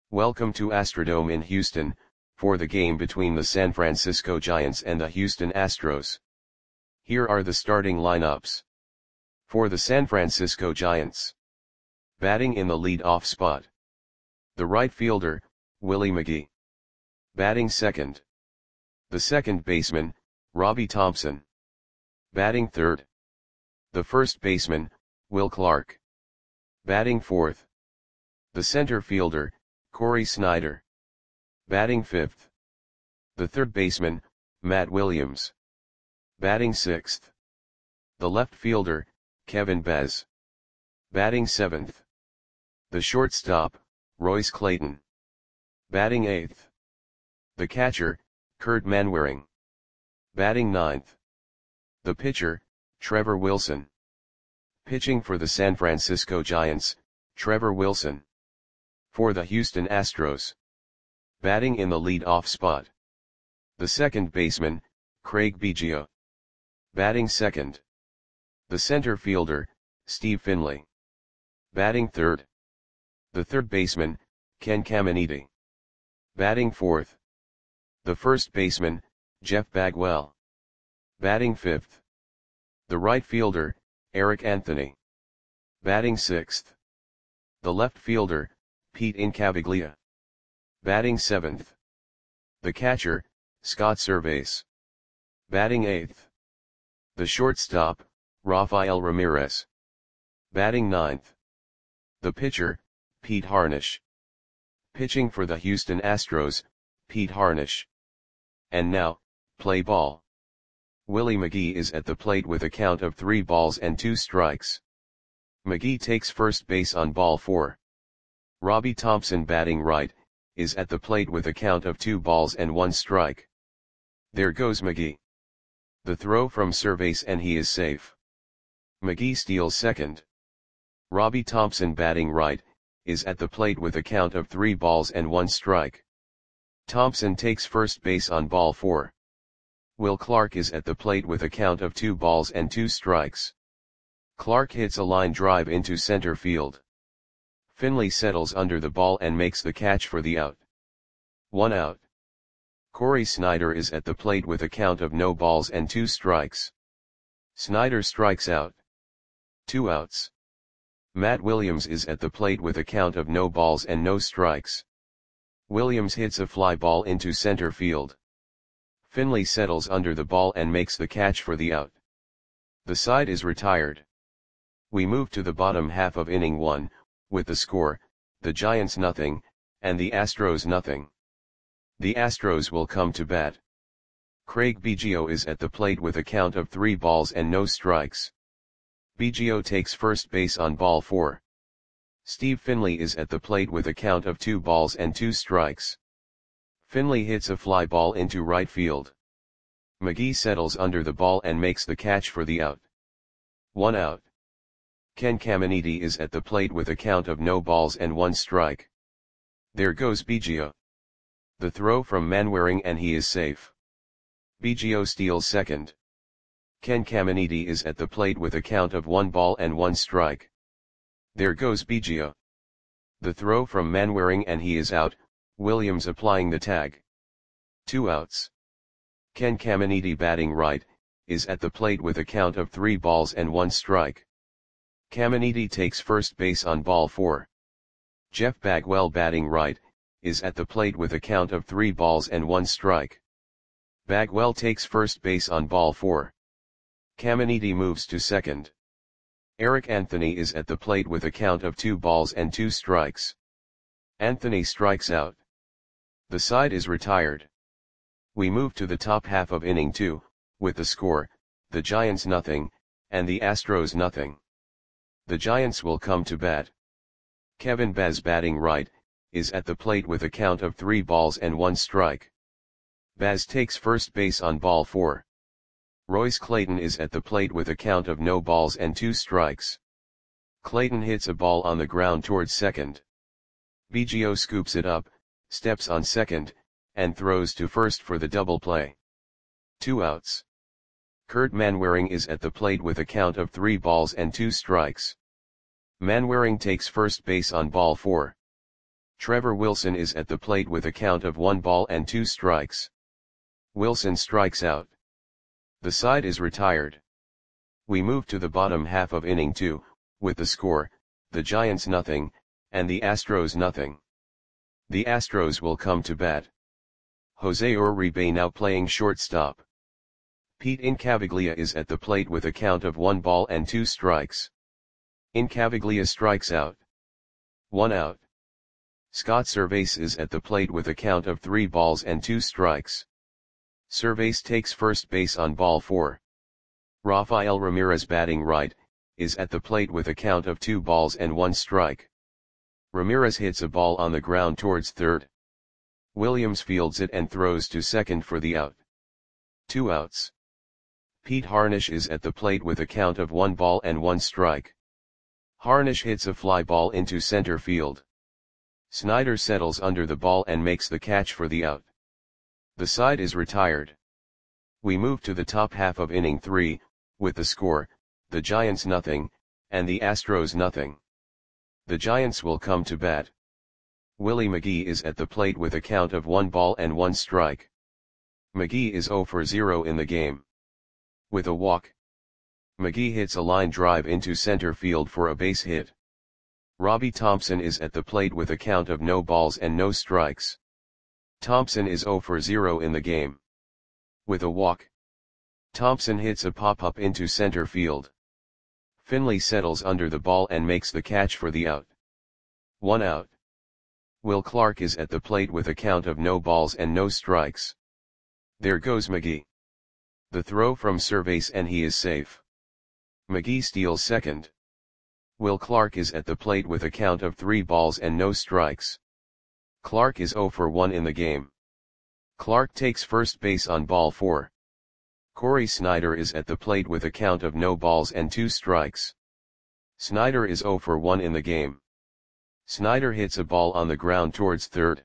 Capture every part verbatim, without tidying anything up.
Welcome to Astrodome in Houston, for the game between the San Francisco Giants and the Houston Astros. Here are the starting lineups. For the San Francisco Giants. Batting in the lead-off spot. The right fielder, Willie McGee. Batting second. The second baseman, Robbie Thompson. Batting third. The first baseman, Will Clark. Batting fourth. The center fielder, Cory Snyder. Batting fifth. The third baseman, Matt Williams. Batting sixth. The left fielder, Kevin Bez. Batting seventh. The shortstop, Royce Clayton. Batting eighth. The catcher, Kurt Manwaring. Batting ninth. The pitcher, Trevor Wilson. Pitching for the San Francisco Giants, Trevor Wilson. For the Houston Astros. Batting in the lead-off spot. The second baseman, Craig Biggio. Batting second. The center fielder, Steve Finley. Batting third. The third baseman, Ken Caminiti. Batting fourth. The first baseman, Jeff Bagwell. Batting fifth. The right fielder, Eric Anthony. Batting sixth. The left fielder, Pete Incaviglia. Batting seventh. The catcher, Scott Servais. Batting eighth. The shortstop, Rafael Ramirez. Batting ninth. The pitcher, Pete Harnisch. Pitching for the Houston Astros, Pete Harnisch. And now, play ball. Willie McGee is at the plate with a count of three balls and two strikes. McGee takes first base on ball four. Robbie Thompson, batting right, is at the plate with a count of two balls and one strike. There goes McGee. The throw from Servais and he is safe. McGee steals second. Robbie Thompson, batting right, is at the plate with a count of three balls and one strike. Thompson takes first base on ball four. Will Clark is at the plate with a count of two balls and two strikes. Clark hits a line drive into center field. Finley settles under the ball and makes the catch for the out. One out. Cory Snyder is at the plate with a count of no balls and two strikes. Snyder strikes out. Two outs. Matt Williams is at the plate with a count of no balls and no strikes. Williams hits a fly ball into center field. Finley settles under the ball and makes the catch for the out. The side is retired. We move to the bottom half of inning one, with the score, the Giants nothing, and the Astros nothing. The Astros will come to bat. Craig Biggio is at the plate with a count of three balls and no strikes. Biggio takes first base on ball four. Steve Finley is at the plate with a count of two balls and two strikes. Finley hits a fly ball into right field. McGee settles under the ball and makes the catch for the out. One out. Ken Caminiti is at the plate with a count of no balls and one strike. There goes Biggio. The throw from Manwaring and he is safe. Biggio steals second. Ken Caminiti is at the plate with a count of one ball and one strike. There goes Biggio. The throw from Manwaring and he is out, Williams applying the tag. Two outs. Ken Caminiti, batting right, is at the plate with a count of three balls and one strike. Caminiti takes first base on ball four. Jeff Bagwell, batting right, is at the plate with a count of three balls and one strike. Bagwell takes first base on ball four. Caminiti moves to second. Eric Anthony is at the plate with a count of two balls and two strikes. Anthony strikes out. The side is retired. We move to the top half of inning two, with the score, the Giants nothing, and the Astros nothing. The Giants will come to bat. Kevin Bez, batting right, is at the plate with a count of three balls and one strike. Bez takes first base on ball four. Royce Clayton is at the plate with a count of no balls and two strikes. Clayton hits a ball on the ground towards second. Biggio scoops it up, steps on second, and throws to first for the double play. Two outs. Kurt Manwaring is at the plate with a count of three balls and two strikes. Manwaring takes first base on ball four. Trevor Wilson is at the plate with a count of one ball and two strikes. Wilson strikes out. The side is retired. We move to the bottom half of inning two, with the score, the Giants nothing, and the Astros nothing. The Astros will come to bat. Jose Uribe now playing shortstop. Pete Incaviglia is at the plate with a count of one ball and two strikes. Incaviglia strikes out. One out. Scott Servais is at the plate with a count of three balls and two strikes. Servais takes first base on ball four. Rafael Ramirez batting right, is at the plate with a count of two balls and one strike. Ramirez hits a ball on the ground towards third. Williams fields it and throws to second for the out. Two outs. Pete Harnisch is at the plate with a count of one ball and one strike. Harnisch hits a fly ball into center field. Snyder settles under the ball and makes the catch for the out. The side is retired. We move to the top half of inning three, with the score, the Giants nothing, and the Astros nothing. The Giants will come to bat. Willie McGee is at the plate with a count of one ball and one strike. McGee is zero for zero in the game. With a walk, McGee hits a line drive into center field for a base hit. Robbie Thompson is at the plate with a count of no balls and no strikes. Thompson is zero for zero in the game. With a walk, Thompson hits a pop-up into center field. Finley settles under the ball and makes the catch for the out. One out. Will Clark is at the plate with a count of no balls and no strikes. There goes McGee. The throw from Servais and he is safe. McGee steals second. Will Clark is at the plate with a count of three balls and no strikes. Clark is zero for one in the game. Clark takes first base on ball four. Corey Snyder is at the plate with a count of no balls and two strikes. Snyder is zero for one in the game. Snyder hits a ball on the ground towards third.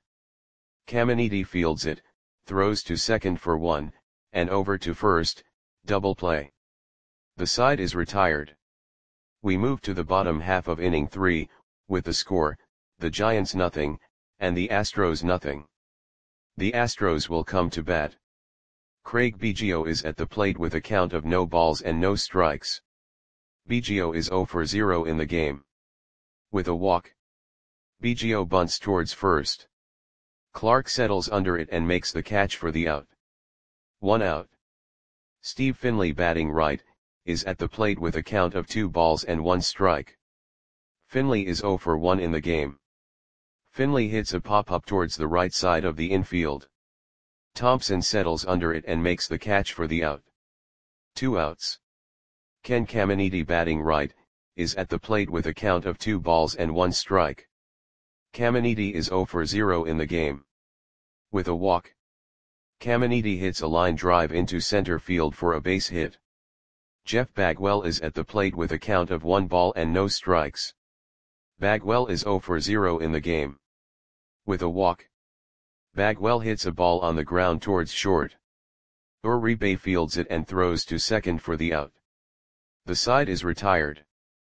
Caminiti fields it, throws to second for one, and over to first, double play. The side is retired. We move to the bottom half of inning three, with the score, the Giants nothing, and the Astros nothing. The Astros will come to bat. Craig Biggio is at the plate with a count of no balls and no strikes. Biggio is zero for zero in the game. With a walk, Biggio bunts towards first. Clark settles under it and makes the catch for the out. One out. Steve Finley batting right, is at the plate with a count of two balls and one strike. Finley is zero for one in the game. Finley hits a pop-up towards the right side of the infield. Thompson settles under it and makes the catch for the out. Two outs. Ken Caminiti batting right, is at the plate with a count of two balls and one strike. Caminiti is zero for zero in the game. With a walk, Caminiti hits a line drive into center field for a base hit. Jeff Bagwell is at the plate with a count of one ball and no strikes. Bagwell is zero for zero in the game. With a walk, Bagwell hits a ball on the ground towards short. Uribe fields it and throws to second for the out. The side is retired.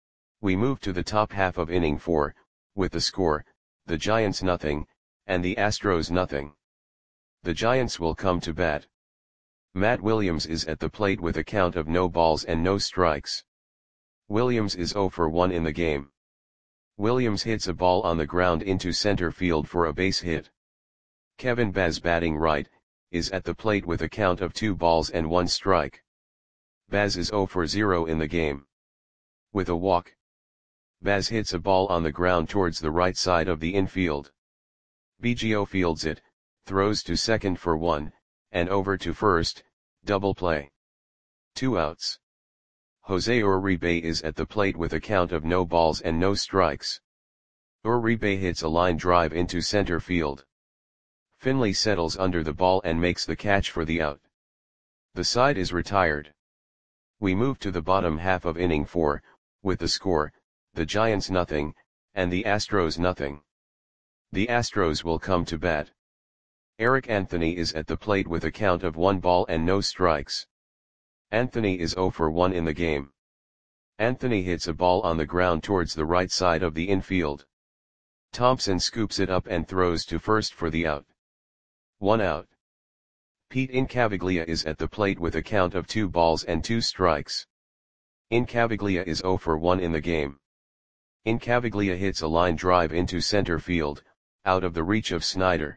We move to the top half of inning four, with the score, the Giants nothing, and the Astros nothing. The Giants will come to bat. Matt Williams is at the plate with a count of no balls and no strikes. Williams is zero for one in the game. Williams hits a ball on the ground into center field for a base hit. Kevin Baz batting right, is at the plate with a count of two balls and one strike. Baz is zero for zero in the game. With a walk, Baz hits a ball on the ground towards the right side of the infield. Biggio fields it, throws to second for one, and over to first, double play. Two outs. Jose Uribe is at the plate with a count of no balls and no strikes. Uribe hits a line drive into center field. Finley settles under the ball and makes the catch for the out. The side is retired. We move to the bottom half of inning four, with the score, the Giants nothing, and the Astros nothing. The Astros will come to bat. Eric Anthony is at the plate with a count of one ball and no strikes. Anthony is zero for one in the game. Anthony hits a ball on the ground towards the right side of the infield. Thompson scoops it up and throws to first for the out. One out. Pete Incaviglia is at the plate with a count of two balls and two strikes. Incaviglia is zero for one in the game. Incaviglia hits a line drive into center field, out of the reach of Snyder.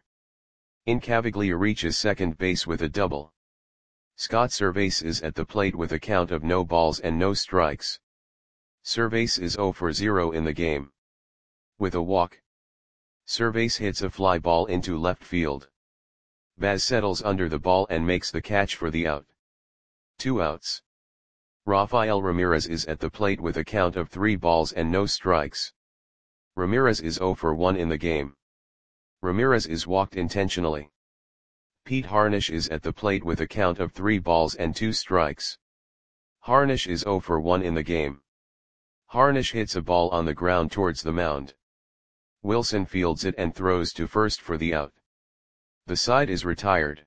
Incaviglia reaches second base with a double. Scott Servais is at the plate with a count of no balls and no strikes. Servais is zero for zero in the game. With a walk, Servais hits a fly ball into left field. Baz settles under the ball and makes the catch for the out. Two outs. Rafael Ramirez is at the plate with a count of three balls and no strikes. Ramirez is zero for one in the game. Ramirez is walked intentionally. Pete Harnisch is at the plate with a count of three balls and two strikes. Harnisch is zero for one in the game. Harnisch hits a ball on the ground towards the mound. Wilson fields it and throws to first for the out. The side is retired.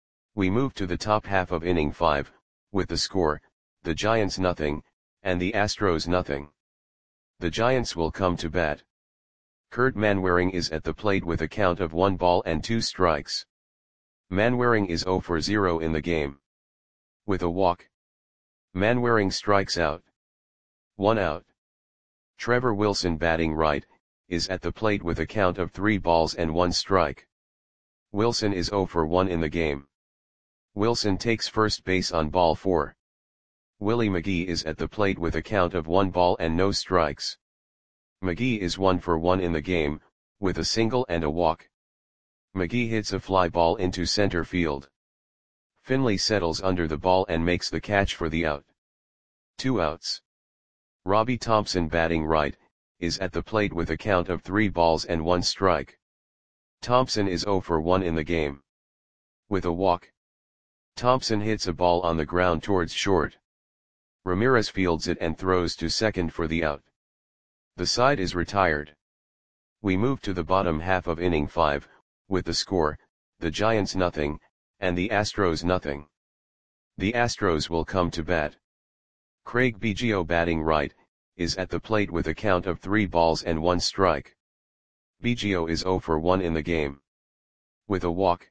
We move to the top half of inning five, with the score, the Giants nothing, and the Astros nothing. The Giants will come to bat. Kurt Manwaring is at the plate with a count of one ball and two strikes. Manwaring is zero for zero in the game. With a walk, Manwaring strikes out. One out. Trevor Wilson, batting right, is at the plate with a count of three balls and one strike. Wilson is zero for one in the game. Wilson takes first base on ball four. Willie McGee is at the plate with a count of one ball and no strikes. McGee is one for one in the game, with a single and a walk. McGee hits a fly ball into center field. Finley settles under the ball and makes the catch for the out. Two outs. Robbie Thompson, batting right, is at the plate with a count of three balls and one strike. Thompson is zero for one in the game. With a walk, Thompson hits a ball on the ground towards short. Ramirez fields it and throws to second for the out. The side is retired. We move to the bottom half of inning five, with the score, the Giants nothing, and the Astros nothing. The Astros will come to bat. Craig Biggio, batting right, is at the plate with a count of three balls and one strike. Biggio is zero for one in the game. With a walk,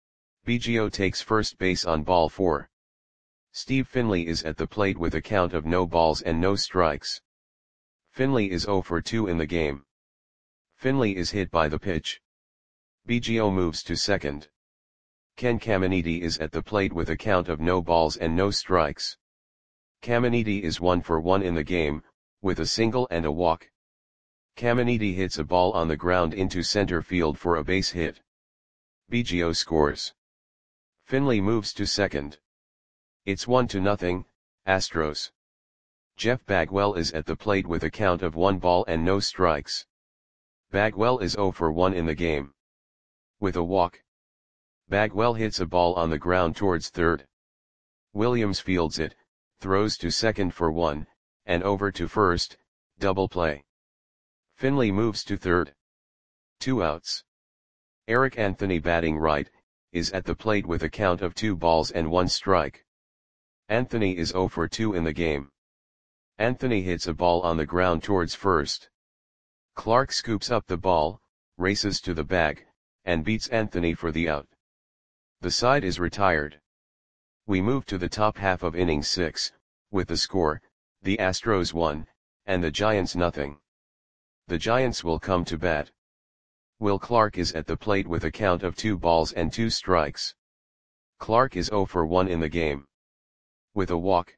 Biggio takes first base on ball four. Steve Finley is at the plate with a count of no balls and no strikes. Finley is zero for two in the game. Finley is hit by the pitch. Biggio moves to second. Ken Caminiti is at the plate with a count of no balls and no strikes. Caminiti is one for one in the game, with a single and a walk. Caminiti hits a ball on the ground into center field for a base hit. Biggio scores. Finley moves to second. It's one to nothing, Astros. Jeff Bagwell is at the plate with a count of one ball and no strikes. Bagwell is zero for one in the game. With a walk, Bagwell hits a ball on the ground towards third. Williams fields it, throws to second for one, and over to first, double play. Finley moves to third. Two outs. Eric Anthony, batting right, is at the plate with a count of two balls and one strike. Anthony is zero for two in the game. Anthony hits a ball on the ground towards first. Clark scoops up the ball, races to the bag, and beats Anthony for the out. The side is retired. We move to the top half of inning six, with the score, the Astros one, and the Giants nothing. The Giants will come to bat. Will Clark is at the plate with a count of two balls and two strikes. Clark is zero for one in the game. With a walk,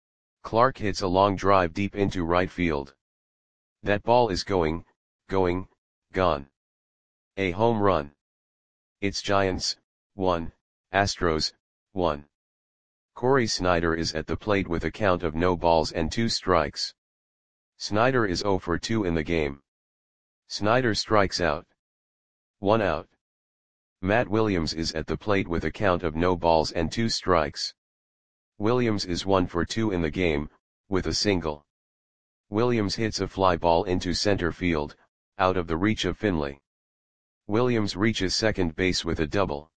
Clark hits a long drive deep into right field. That ball is going, going, gone. A home run. It's Giants, one, Astros, one. Corey Snyder is at the plate with a count of no balls and two strikes. Snyder is zero for two in the game. Snyder strikes out. One out. Matt Williams is at the plate with a count of no balls and two strikes. Williams is one for two in the game, with a single. Williams hits a fly ball into center field, out of the reach of Finley. Williams reaches second base with a double.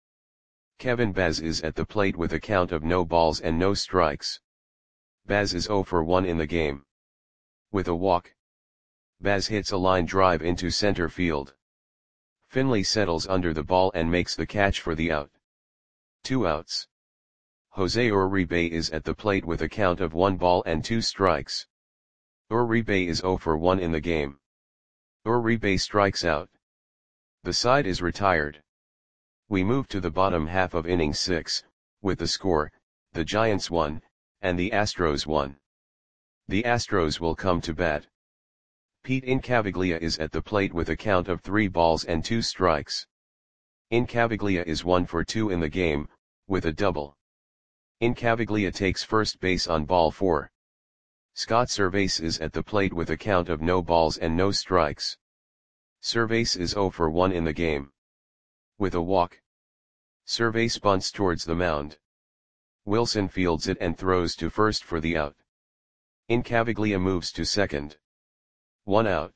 Kevin Baz is at the plate with a count of no balls and no strikes. Baz is zero for one in the game. With a walk, Baz hits a line drive into center field. Finley settles under the ball and makes the catch for the out. Two outs. Jose Uribe is at the plate with a count of one ball and two strikes. Uribe is zero for one in the game. Uribe strikes out. The side is retired. We move to the bottom half of inning six, with the score, the Giants won, and the Astros won. The Astros will come to bat. Pete Incaviglia is at the plate with a count of three balls and two strikes. Incaviglia is one for two in the game, with a double. Incaviglia takes first base on ball four. Scott Servais is at the plate with a count of no balls and no strikes. Servais is zero for one in the game. With a walk. Servais bunts towards the mound. Wilson fields it and throws to first for the out. Incaviglia moves to second. One out.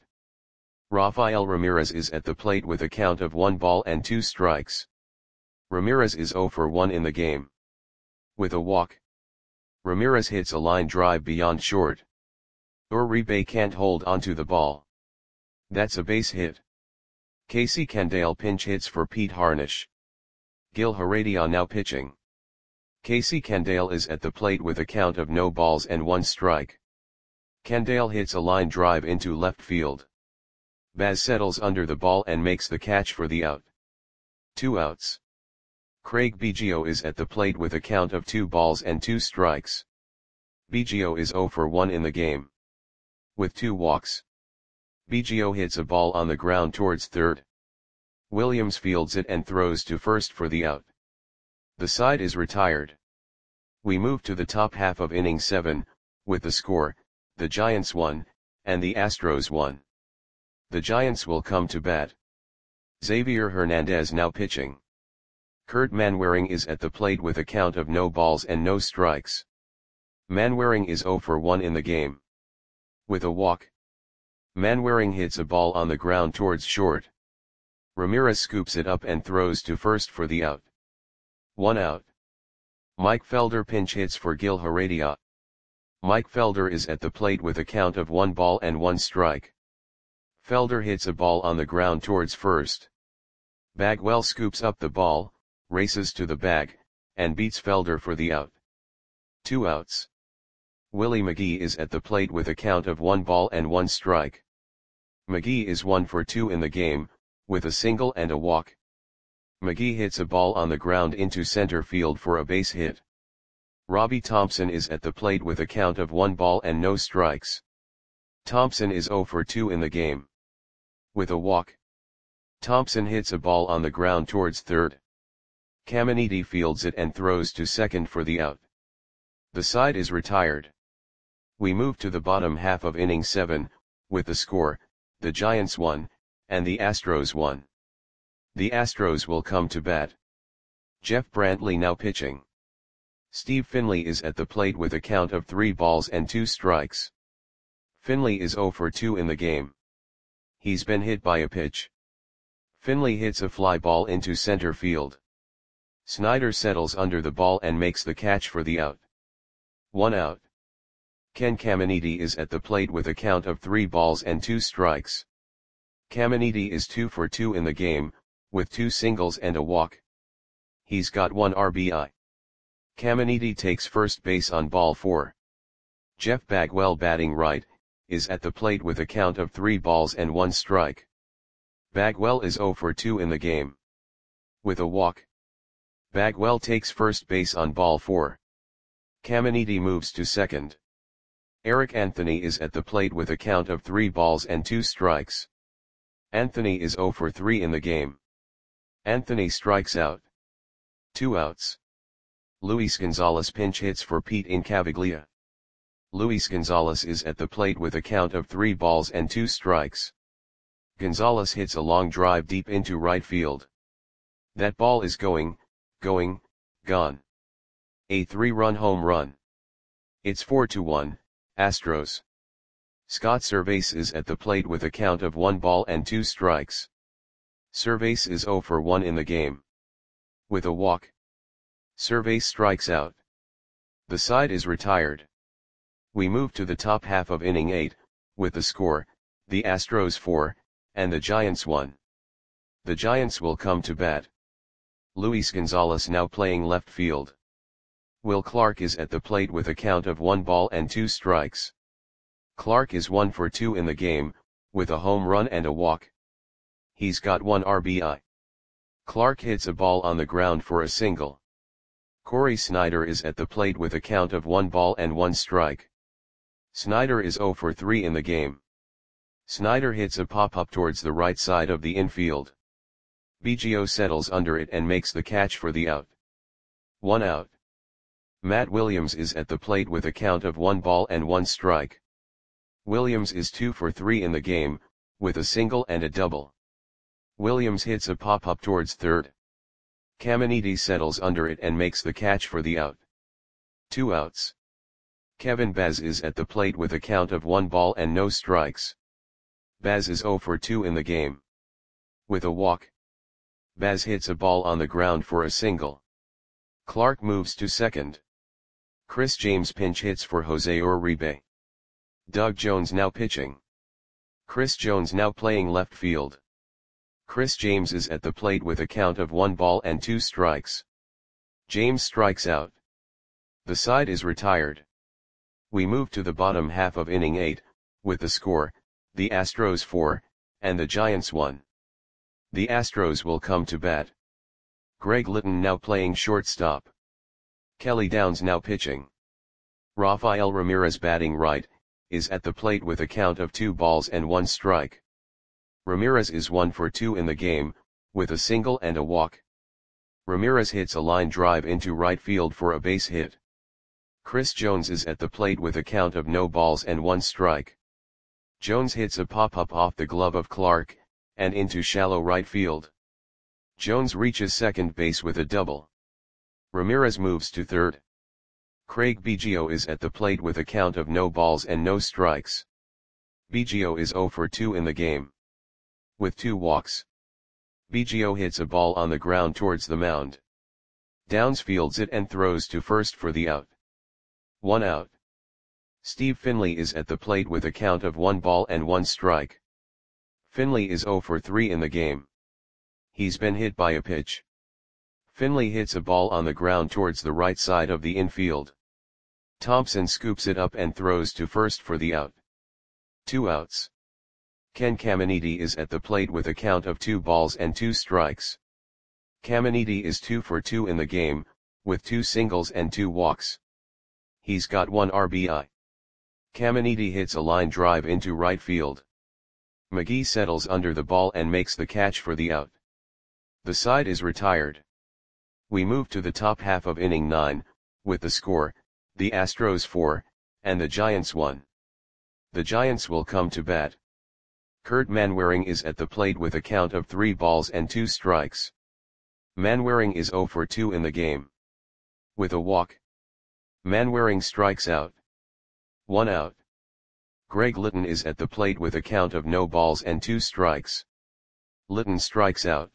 Rafael Ramirez is at the plate with a count of one ball and two strikes. Ramirez is zero for one in the game. With a walk. Ramirez hits a line drive beyond short. Uribe can't hold onto the ball. That's a base hit. Casey Candaele pinch hits for Pete Harnisch. Gil Heredia now pitching. Casey Candaele is at the plate with a count of no balls and one strike. Candaele hits a line drive into left field. Baz settles under the ball and makes the catch for the out. Two outs. Craig Biggio is at the plate with a count of two balls and two strikes. Biggio is zero for one in the game. With two walks. Biggio hits a ball on the ground towards third. Williams fields it and throws to first for the out. The side is retired. We move to the top half of inning seven, with the score, the Giants won, and the Astros won. The Giants will come to bat. Xavier Hernandez now pitching. Kurt Manwaring is at the plate with a count of no balls and no strikes. Manwaring is zero for one in the game. With a walk. Manwaring hits a ball on the ground towards short. Ramirez scoops it up and throws to first for the out. One out. Mike Felder pinch hits for Gil Heredia. Mike Felder is at the plate with a count of one ball and one strike. Felder hits a ball on the ground towards first. Bagwell scoops up the ball, races to the bag, and beats Felder for the out. Two outs. Willie McGee is at the plate with a count of one ball and one strike. McGee is one for two in the game, with a single and a walk. McGee hits a ball on the ground into center field for a base hit. Robbie Thompson is at the plate with a count of one ball and no strikes. Thompson is zero for two in the game. With a walk. Thompson hits a ball on the ground towards third. Caminiti fields it and throws to second for the out. The side is retired. We move to the bottom half of inning seven, with the score, the Giants won, and the Astros won. The Astros will come to bat. Jeff Brantley now pitching. Steve Finley is at the plate with a count of three balls and two strikes. Finley is zero for two in the game. He's been hit by a pitch. Finley hits a fly ball into center field. Snyder settles under the ball and makes the catch for the out. One out. Ken Caminiti is at the plate with a count of three balls and two strikes. Caminiti is two for two in the game, with two singles and a walk. He's got one R B I. Caminiti takes first base on ball four. Jeff Bagwell batting right, is at the plate with a count of three balls and one strike. Bagwell is zero for two in the game. With a walk. Bagwell takes first base on ball four. Caminiti moves to second. Eric Anthony is at the plate with a count of three balls and two strikes. Anthony is zero for three in the game. Anthony strikes out. Two outs. Luis Gonzalez pinch hits for Pete Incaviglia. Luis Gonzalez is at the plate with a count of three balls and two strikes. Gonzalez hits a long drive deep into right field. That ball is going, going, gone. A three-run home run. It's four to one, Astros. Scott Servais is at the plate with a count of one ball and two strikes. Servais is zero for one in the game. With a walk. Servais strikes out. The side is retired. We move to the top half of inning eight, with the score, the Astros four, and the Giants one. The Giants will come to bat. Luis Gonzalez now playing left field. Will Clark is at the plate with a count of one ball and two strikes. Clark is one for two in the game, with a home run and a walk. He's got one R B I. Clark hits a ball on the ground for a single. Corey Snyder is at the plate with a count of one ball and one strike. Snyder is zero for three in the game. Snyder hits a pop-up towards the right side of the infield. Biggio settles under it and makes the catch for the out. One out. Matt Williams is at the plate with a count of one ball and one strike. Williams is two for three in the game, with a single and a double. Williams hits a pop-up towards third. Caminiti settles under it and makes the catch for the out. Two outs. Kevin Baz is at the plate with a count of one ball and no strikes. Baz is zero for two in the game. With a walk. Baz hits a ball on the ground for a single. Clark moves to second. Chris James pinch hits for Jose Uribe. Doug Jones now pitching. Chris Jones now playing left field. Chris James is at the plate with a count of one ball and two strikes. James strikes out. The side is retired. We move to the bottom half of inning eight, with the score, the Astros four, and the Giants one. The Astros will come to bat. Greg Litton now playing shortstop. Kelly Downs now pitching. Rafael Ramirez batting right, is at the plate with a count of two balls and one strike. Ramirez is one for two in the game, with a single and a walk. Ramirez hits a line drive into right field for a base hit. Chris Jones is at the plate with a count of no balls and one strike. Jones hits a pop-up off the glove of Clark, and into shallow right field. Jones reaches second base with a double. Ramirez moves to third. Craig Biggio is at the plate with a count of no balls and no strikes. Biggio is zero for two in the game. With two walks. Biggio hits a ball on the ground towards the mound. Downs fields it and throws to first for the out. One out. Steve Finley is at the plate with a count of one ball and one strike. Finley is zero for three in the game. He's been hit by a pitch. Finley hits a ball on the ground towards the right side of the infield. Thompson scoops it up and throws to first for the out. Two outs. Ken Caminiti is at the plate with a count of two balls and two strikes. Caminiti is two for two in the game, with two singles and two walks. He's got one R B I. Caminiti hits a line drive into right field. McGee settles under the ball and makes the catch for the out. The side is retired. We move to the top half of inning nine, with the score, the Astros four, and the Giants one. The Giants will come to bat. Kurt Manwaring is at the plate with a count of three balls and two strikes. Manwaring is zero for two in the game. With a walk. Manwaring strikes out. One out. Greg Litton is at the plate with a count of no balls and two strikes. Litton strikes out.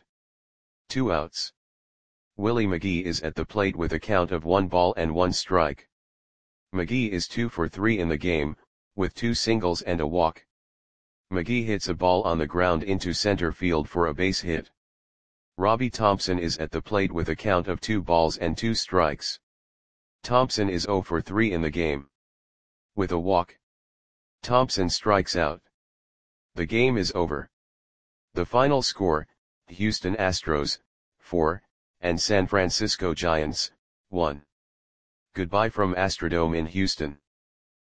Two outs. Willie McGee is at the plate with a count of one ball and one strike. McGee is two for three in the game, with two singles and a walk. McGee hits a ball on the ground into center field for a base hit. Robbie Thompson is at the plate with a count of two balls and two strikes. Thompson is zero for three in the game. With a walk. Thompson strikes out. The game is over. The final score, Houston Astros, four, and San Francisco Giants, one. Goodbye from Astrodome in Houston.